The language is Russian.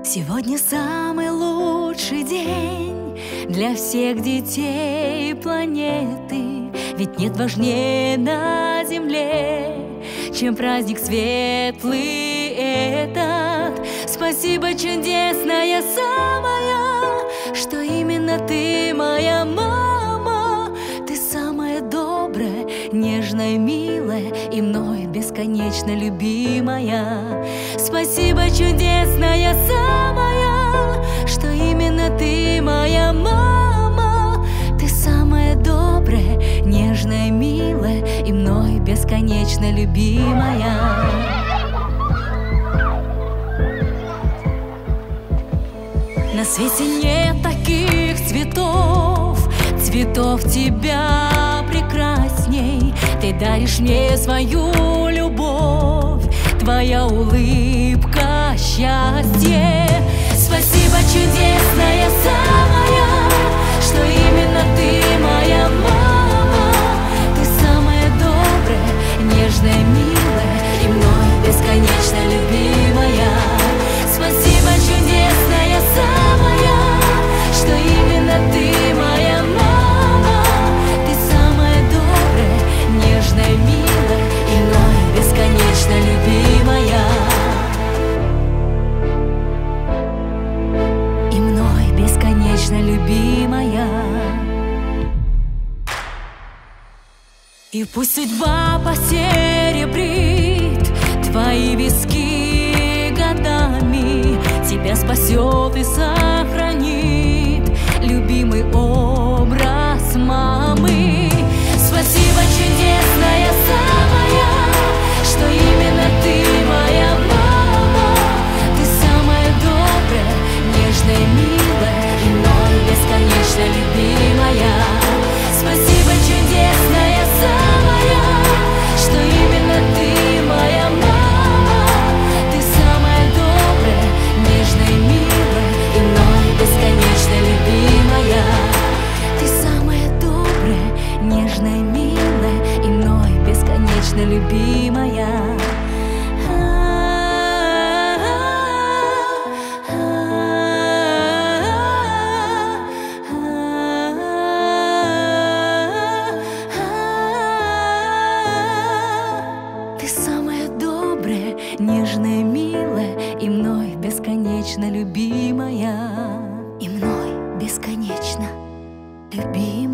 Сегодня самый лучший день для всех детей планеты. Ведь нет важнее на земле, чем праздник светлый этот. Спасибо, чудесная самая, что именно ты моя мама. Ты самая добрая, нежная, милая и мной бесконечно любимая. Спасибо, чудесная самая, что именно ты моя мама. Ты самая добрая, нежная, милая и мной бесконечно любимая. На свете нет таких цветов, цветов тебя прекрасней. Ты даришь мне свою любовь, твоя улыбка — счастье. Спасибо, чудесная самая, что именно ты моя мама. Ты самая добрая, нежная, милая и мной бесконечно любимая. Спасибо, чудесная самая, что именно ты моя мама. Ты самая добрая, нежная, милая и мной бесконечно любимая. И мной бесконечно любимая. И пусть судьба посеребрит твои виски годами, тебя спасет и сохранит любимый образ мамы. Спасибо, чудесная самая, что именно ты моя мама. Ты самая добрая, нежная, милая и мной бесконечно любимая. Спасибо, чудесная самая, что именно ты моя мама. Ты самая добрая, нежная, милая и мной бесконечно любимая. Ты самая добрая, нежная, милая и мной бесконечно любимая. Ты самая добрая, нежная, милая и мной бесконечно любимая. И мной бесконечно любимая.